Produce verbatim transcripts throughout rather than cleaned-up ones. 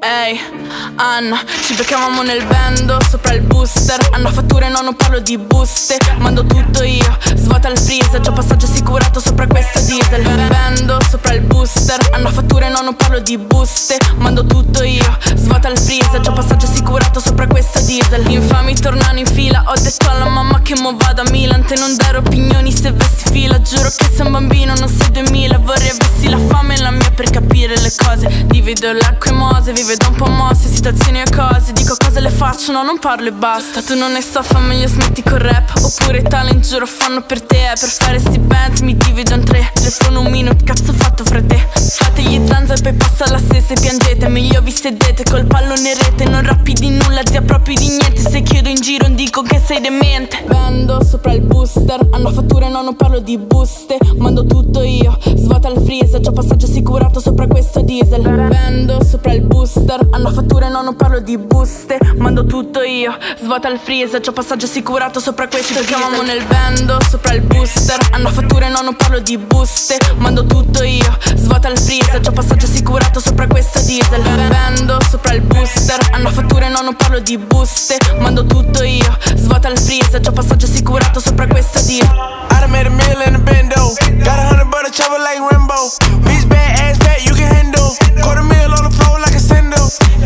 Ehi, Anna, ci beccavamo nel bando sopra il booster. Hanno fatture, no, non parlo di buste. Mando tutto io, svuota il freezer. Già passaggio assicurato sopra questa diesel. Bando sopra il booster. Hanno fatture, no, non parlo di buste. Mando tutto io, svuota il freezer. Già passaggio assicurato sopra questa diesel. Infami tornano in fila. Ho detto alla mamma che mo vado a Milan. Te non dare opinioni se vesti fila. Giuro che sei un bambino, non sei duemila. Vorrei avessi la fame e la mia per capire le cose. Divido l'acqua e mose, vive da un po' mosse, situazioni e cose. Dico cose le faccio, no, non parlo e basta. Tu non ne so, fa meglio smetti col rap. Oppure talent, giuro, fanno per te. Per fare sti bands mi divido in tre. Telefono un minuto, cazzo fatto fra te. Fate gli zanza e poi passa la stessa e piangete. Meglio vi sedete col pallone in rete. Non rappi di nulla, zia proprio di niente. Se chiedo in giro dico che sei demente. Bando sopra il booster. Hanno fatture, no, non parlo di buste. Mando tutto io, svuota il freezer. Già passaggio assicurato sopra questo diesel. Bando sopra il booster. Hanno fatture, no, non parlo di buste. Mando tutto io, svuota il freezer. C'ho passaggio assicurato sopra questo diesel. Ci chiamamo nel bando sopra il booster. Hanno fatture, no, non parlo di buste. Mando tutto io, svuota il freezer. C'ho passaggio assicurato sopra questo diesel. Bando sopra il booster. Hanno fatture, no, non parlo di buste. Mando tutto io, svuota il freezer. C'ho passaggio assicurato sopra questo diesel. I done made a meal in a bendo. Got a hundred butter chopper like Rambo. Bitch bad ass fat you can handle. Quarter meal on the floor like a sendo.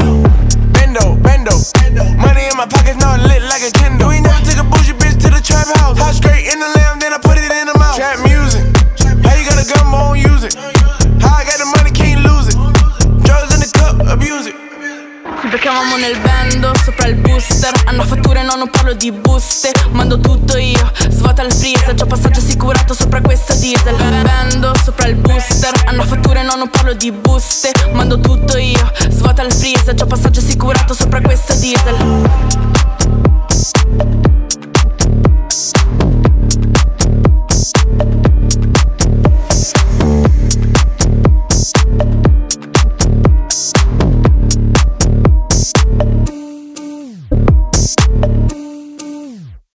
Bendo, bendo. Money in my pockets now it lit like a Kindle. We never took a bougie bitch to the trap house. Hot straight in the lamb then I put it in the mouth. Trap music. How you got a gun won't use it. How I got the money can't lose it. Drugs in the cup abuse it. Ci beccavamo nel bando sopra il booster. Hanno fatture, no, non parlo di buste. Mando tutto io, svuota il freezer. C'ho passaggio assicurato sopra questo diesel. Bando sopra il booster. Hanno fatture, no, non parlo di buste. Mando tutto io, svuota il freezer. C'ho passaggio assicurato sopra questo diesel.